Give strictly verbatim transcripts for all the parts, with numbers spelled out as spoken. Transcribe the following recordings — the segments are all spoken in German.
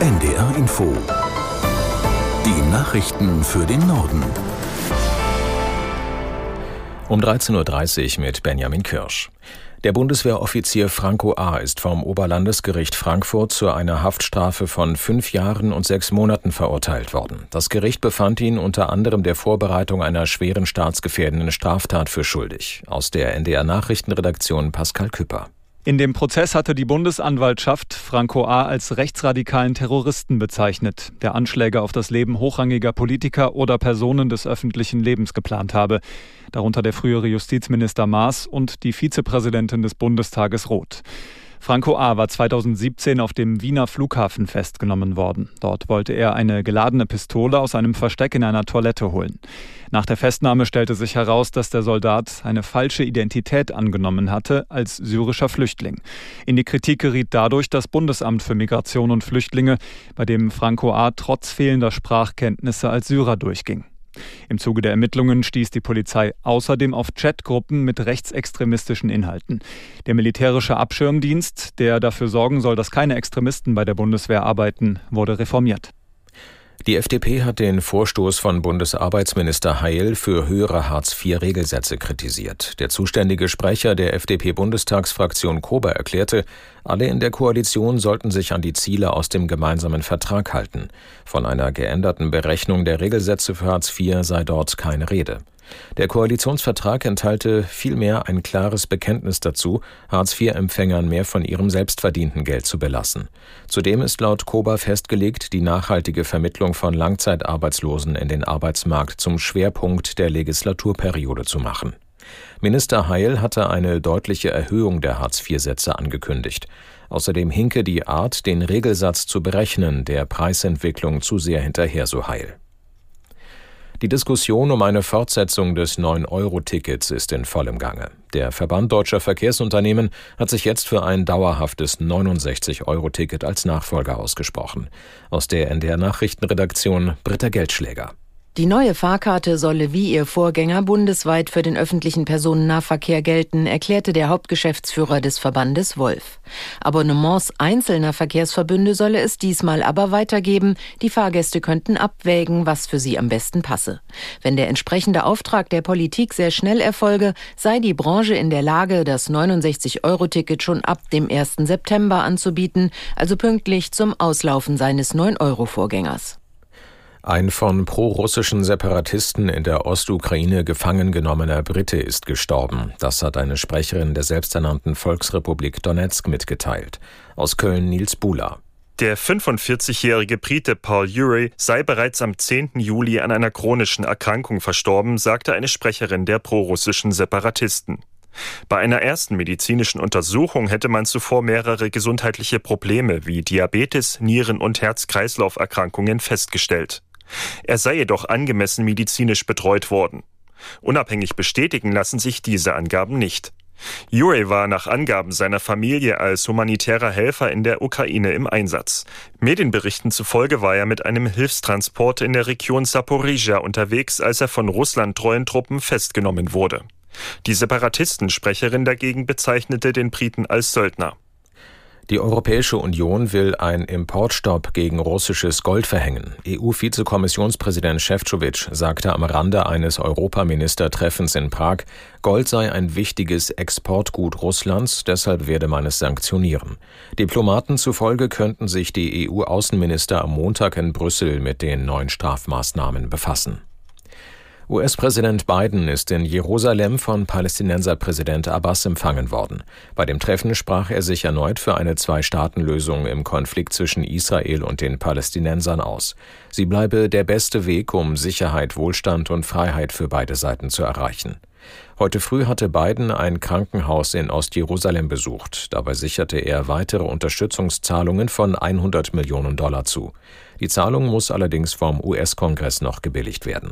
N D R Info. Die Nachrichten für den Norden. Um dreizehn Uhr dreißig mit Benjamin Kirsch. Der Bundeswehroffizier Franco A. ist vom Oberlandesgericht Frankfurt zu einer Haftstrafe von fünf Jahren und sechs Monaten verurteilt worden. Das Gericht befand ihn unter anderem der Vorbereitung einer schweren staatsgefährdenden Straftat für schuldig. Aus der N D R Nachrichtenredaktion Pascal Küpper. In dem Prozess hatte die Bundesanwaltschaft Franco A. als rechtsradikalen Terroristen bezeichnet, der Anschläge auf das Leben hochrangiger Politiker oder Personen des öffentlichen Lebens geplant habe. Darunter der frühere Justizminister Maas und die Vizepräsidentin des Bundestages Roth. Franco A. war zweitausendsiebzehn auf dem Wiener Flughafen festgenommen worden. Dort wollte er eine geladene Pistole aus einem Versteck in einer Toilette holen. Nach der Festnahme stellte sich heraus, dass der Soldat eine falsche Identität angenommen hatte als syrischer Flüchtling. In die Kritik geriet dadurch das Bundesamt für Migration und Flüchtlinge, bei dem Franco A. trotz fehlender Sprachkenntnisse als Syrer durchging. Im Zuge der Ermittlungen stieß die Polizei außerdem auf Chatgruppen mit rechtsextremistischen Inhalten. Der militärische Abschirmdienst, der dafür sorgen soll, dass keine Extremisten bei der Bundeswehr arbeiten, wurde reformiert. Die F D P hat den Vorstoß von Bundesarbeitsminister Heil für höhere Hartz vier Regelsätze kritisiert. Der zuständige Sprecher der F D P-Bundestagsfraktion Kober erklärte, alle in der Koalition sollten sich an die Ziele aus dem gemeinsamen Vertrag halten. Von einer geänderten Berechnung der Regelsätze für Hartz vier sei dort keine Rede. Der Koalitionsvertrag enthalte vielmehr ein klares Bekenntnis dazu, Hartz vier Empfängern mehr von ihrem selbstverdienten Geld zu belassen. Zudem ist laut Kober festgelegt, die nachhaltige Vermittlung von Langzeitarbeitslosen in den Arbeitsmarkt zum Schwerpunkt der Legislaturperiode zu machen. Minister Heil hatte eine deutliche Erhöhung der Hartz vier Sätze angekündigt. Außerdem hinke die Art, den Regelsatz zu berechnen, der Preisentwicklung zu sehr hinterher, so Heil. Die Diskussion um eine Fortsetzung des neun Euro Tickets ist in vollem Gange. Der Verband Deutscher Verkehrsunternehmen hat sich jetzt für ein dauerhaftes neunundsechzig Euro Ticket als Nachfolger ausgesprochen. Aus der N D R Nachrichtenredaktion Britta Geldschläger. Die neue Fahrkarte solle wie ihr Vorgänger bundesweit für den öffentlichen Personennahverkehr gelten, erklärte der Hauptgeschäftsführer des Verbandes Wolf. Abonnements einzelner Verkehrsverbünde solle es diesmal aber weitergeben. Die Fahrgäste könnten abwägen, was für sie am besten passe. Wenn der entsprechende Auftrag der Politik sehr schnell erfolge, sei die Branche in der Lage, das neunundsechzig Euro Ticket schon ab dem ersten September anzubieten, also pünktlich zum Auslaufen seines neun Euro Vorgängers. Ein von pro-russischen Separatisten in der Ostukraine gefangen genommener Brite ist gestorben. Das hat eine Sprecherin der selbsternannten Volksrepublik Donezk mitgeteilt. Aus Köln Nils Buhler. Der fünfundvierzigjährige Brite Paul Urey sei bereits am zehnten Juli an einer chronischen Erkrankung verstorben, sagte eine Sprecherin der pro-russischen Separatisten. Bei einer ersten medizinischen Untersuchung hätte man zuvor mehrere gesundheitliche Probleme wie Diabetes, Nieren- und Herz-Kreislauf-Erkrankungen festgestellt. Er sei jedoch angemessen medizinisch betreut worden. Unabhängig bestätigen lassen sich diese Angaben nicht. Urey war nach Angaben seiner Familie als humanitärer Helfer in der Ukraine im Einsatz. Medienberichten zufolge war er mit einem Hilfstransport in der Region Saporizhia unterwegs, als er von russlandtreuen Truppen festgenommen wurde. Die Separatistensprecherin dagegen bezeichnete den Briten als Söldner. Die Europäische Union will einen Importstopp gegen russisches Gold verhängen. E U-Vizekommissionspräsident Šefčovič sagte am Rande eines Europaministertreffens in Prag, Gold sei ein wichtiges Exportgut Russlands, deshalb werde man es sanktionieren. Diplomaten zufolge könnten sich die E U-Außenminister am Montag in Brüssel mit den neuen Strafmaßnahmen befassen. U S-Präsident Biden ist in Jerusalem von Palästinenserpräsident Abbas empfangen worden. Bei dem Treffen sprach er sich erneut für eine Zwei-Staaten-Lösung im Konflikt zwischen Israel und den Palästinensern aus. Sie bleibe der beste Weg, um Sicherheit, Wohlstand und Freiheit für beide Seiten zu erreichen. Heute früh hatte Biden ein Krankenhaus in Ostjerusalem besucht. Dabei sicherte er weitere Unterstützungszahlungen von hundert Millionen Dollar zu. Die Zahlung muss allerdings vom U S-Kongress noch gebilligt werden.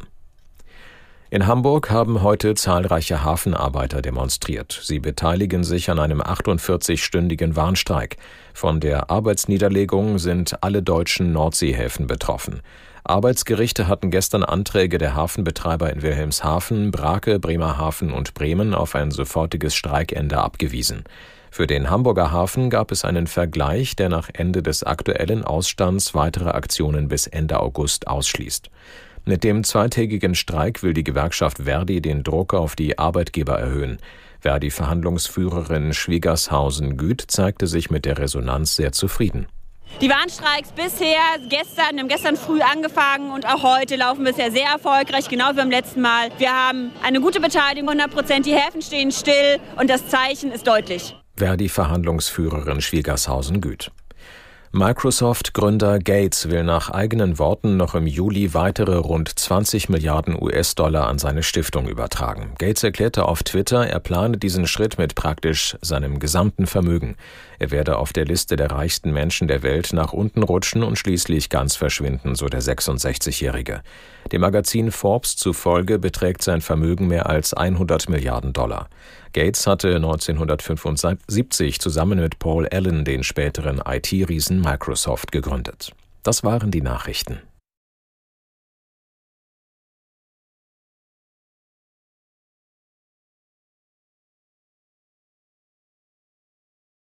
In Hamburg haben heute zahlreiche Hafenarbeiter demonstriert. Sie beteiligen sich an einem achtundvierzigstündigen Warnstreik. Von der Arbeitsniederlegung sind alle deutschen Nordseehäfen betroffen. Arbeitsgerichte hatten gestern Anträge der Hafenbetreiber in Wilhelmshaven, Brake, Bremerhaven und Bremen auf ein sofortiges Streikende abgewiesen. Für den Hamburger Hafen gab es einen Vergleich, der nach Ende des aktuellen Ausstands weitere Aktionen bis Ende August ausschließt. Mit dem zweitägigen Streik will die Gewerkschaft Verdi den Druck auf die Arbeitgeber erhöhen. Verdi-Verhandlungsführerin Schwiegershausen-Güth zeigte sich mit der Resonanz sehr zufrieden. Die Warnstreiks bisher, gestern, wir haben gestern früh angefangen und auch heute laufen bisher sehr erfolgreich, genau wie beim letzten Mal. Wir haben eine gute Beteiligung, hundert Prozent, die Häfen stehen still und das Zeichen ist deutlich. Verdi-Verhandlungsführerin Schwiegershausen-Güth. Microsoft-Gründer Gates will nach eigenen Worten noch im Juli weitere rund zwanzig Milliarden U S-Dollar an seine Stiftung übertragen. Gates erklärte auf Twitter, er plane diesen Schritt mit praktisch seinem gesamten Vermögen. Er werde auf der Liste der reichsten Menschen der Welt nach unten rutschen und schließlich ganz verschwinden, so der sechsundsechzigjährige. Dem Magazin Forbes zufolge beträgt sein Vermögen mehr als hundert Milliarden Dollar. Gates hatte neunzehnhundertfünfundsiebzig zusammen mit Paul Allen den späteren I T-Riesen Microsoft gegründet. Das waren die Nachrichten.